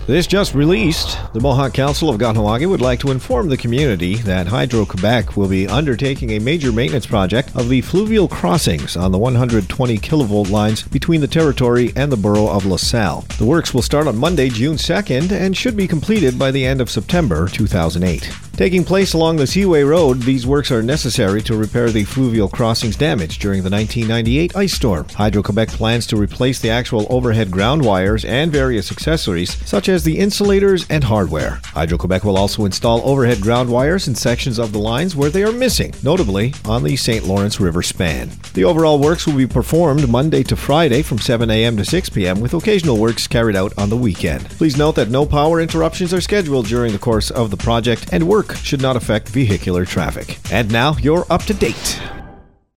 This just released. The Mohawk Council of Kahnawake would like to inform the community that Hydro-Quebec will be undertaking a major maintenance project of the fluvial crossings on the 120 kilovolt lines between the territory and the borough of LaSalle. The works will start on Monday, June 2nd, and should be completed by the end of September 2008. Taking place along the Seaway Road, these works are necessary to repair the fluvial crossings damaged during the 1998 ice storm. Hydro-Quebec plans to replace the actual overhead ground wires and various accessories, such as the insulators and hardware. Hydro-Quebec will also install overhead ground wires in sections of the lines where they are missing, notably on the St. Lawrence River span. The overall works will be performed Monday to Friday from 7 a.m. to 6 p.m. with occasional works carried out on the weekend. Please note that no power interruptions are scheduled during the course of the project, and work should not affect vehicular traffic. And now you're up to date.